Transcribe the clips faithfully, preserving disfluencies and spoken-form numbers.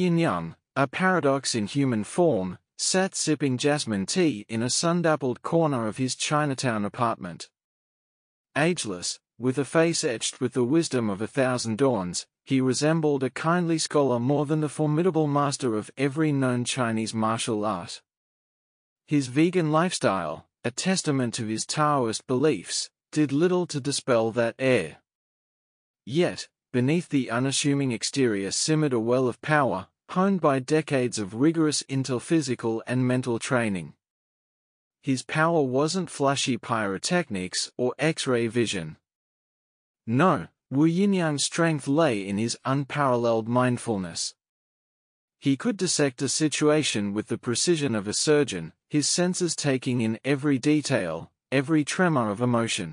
Yin-yang, a paradox in human form, sat sipping jasmine tea in a sun-dappled corner of his Chinatown apartment. Ageless, with a face etched with the wisdom of a thousand dawns, he resembled a kindly scholar more than the formidable master of every known Chinese martial art. His vegan lifestyle, a testament to his Taoist beliefs, did little to dispel that air. Yet, beneath the unassuming exterior simmered a well of power, honed by decades of rigorous physical and mental training. His power wasn't flashy pyrotechnics or X-ray vision. No, Wu Yinyang's strength lay in his unparalleled mindfulness. He could dissect a situation with the precision of a surgeon, his senses taking in every detail, every tremor of emotion.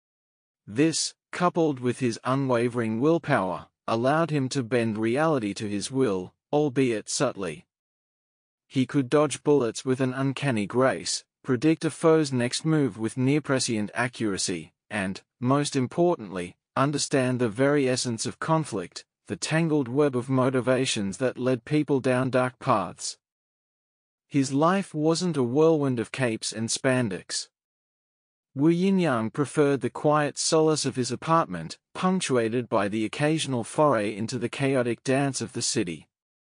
This, coupled with his unwavering willpower, allowed him to bend reality to his will, albeit subtly. He could dodge bullets with an uncanny grace, predict a foe's next move with near-prescient accuracy, and, most importantly, understand the very essence of conflict, the tangled web of motivations that led people down dark paths. His life wasn't a whirlwind of capes and spandex. Wu Yinyang preferred the quiet solace of his apartment, punctuated by the occasional foray into the chaotic dance of the city.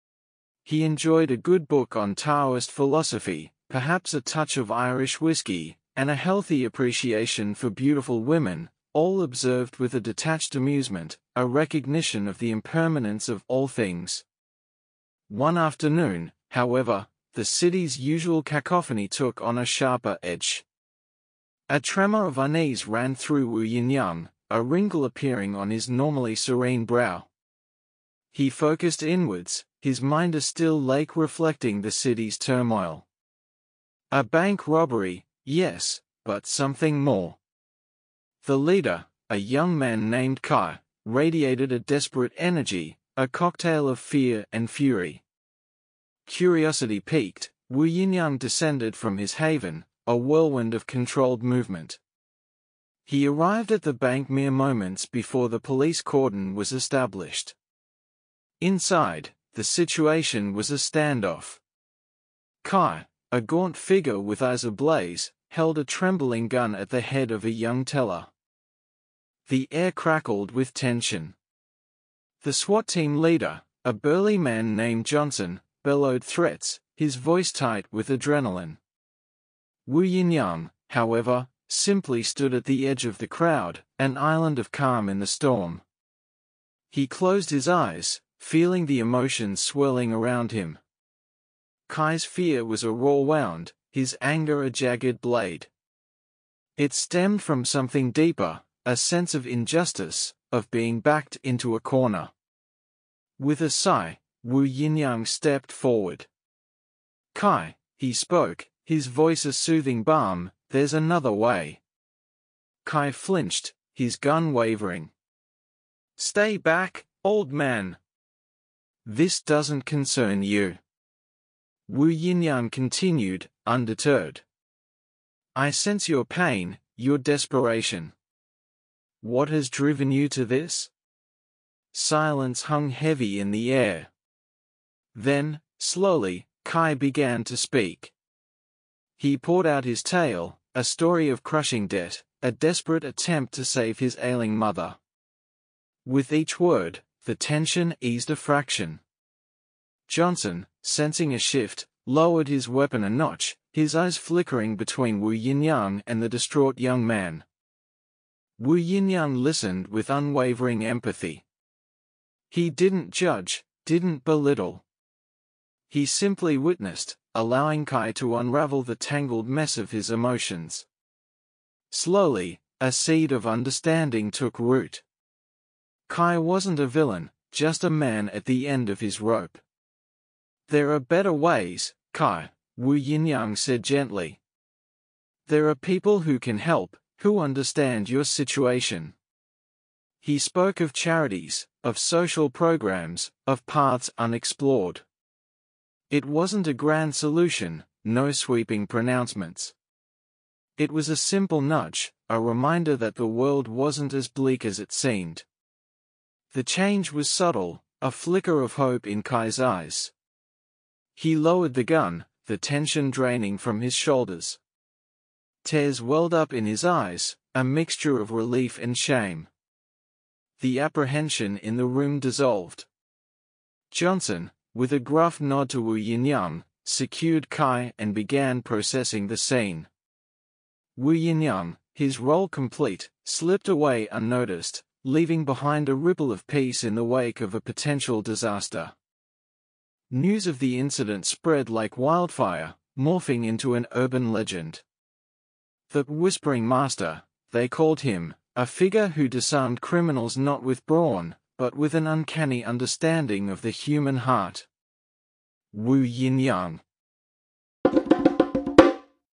He enjoyed a good book on Taoist philosophy, perhaps a touch of Irish whiskey, and a healthy appreciation for beautiful women, all observed with a detached amusement, a recognition of the impermanence of all things. One afternoon, however, the city's usual cacophony took on a sharper edge. A tremor of unease ran through Wu Yinyang, a wrinkle appearing on his normally serene brow. He focused inwards, his mind a still lake reflecting the city's turmoil. A bank robbery, yes, but something more. The leader, a young man named Kai, radiated a desperate energy, a cocktail of fear and fury. Curiosity piqued, Wu Yinyang descended from his haven, a whirlwind of controlled movement. He arrived at the bank mere moments before the police cordon was established. Inside, the situation was a standoff. Kai, a gaunt figure with eyes ablaze, held a trembling gun at the head of a young teller. The air crackled with tension. The SWAT team leader, a burly man named Johnson, bellowed threats, his voice tight with adrenaline. Wu Yinyang, however, simply stood at the edge of the crowd, an island of calm in the storm. He closed his eyes, feeling the emotions swirling around him. Kai's fear was a raw wound, his anger a jagged blade. It stemmed from something deeper, a sense of injustice, of being backed into a corner. With a sigh, Wu Yinyang stepped forward. Kai, he spoke, his voice a soothing balm, there's another way. Kai flinched, his gun wavering. Stay back, old man. This doesn't concern you. Wu Yinyang continued, undeterred. I sense your pain, your desperation. What has driven you to this? Silence hung heavy in the air. Then, slowly, Kai began to speak. He poured out his tale, a story of crushing debt, a desperate attempt to save his ailing mother. With each word, the tension eased a fraction. Johnson, sensing a shift, lowered his weapon a notch, his eyes flickering between Wu Yinyang and the distraught young man. Wu Yinyang listened with unwavering empathy. He didn't judge, didn't belittle. He simply witnessed, allowing Kai to unravel the tangled mess of his emotions. Slowly, a seed of understanding took root. Kai wasn't a villain, just a man at the end of his rope. There are better ways, Kai, Wu Yinyang said gently. There are people who can help, who understand your situation. He spoke of charities, of social programs, of paths unexplored. It wasn't a grand solution, no sweeping pronouncements. It was a simple nudge, a reminder that the world wasn't as bleak as it seemed. The change was subtle, a flicker of hope in Kai's eyes. He lowered the gun, the tension draining from his shoulders. Tears welled up in his eyes, a mixture of relief and shame. The apprehension in the room dissolved. Johnson, with a gruff nod to Wu Yinyang, secured Kai and began processing the scene. Wu Yinyang, his role complete, slipped away unnoticed, leaving behind a ripple of peace in the wake of a potential disaster. News of the incident spread like wildfire, morphing into an urban legend. The Whispering Master, they called him, a figure who disarmed criminals not with brawn, but with an uncanny understanding of the human heart. Wu Yinyang.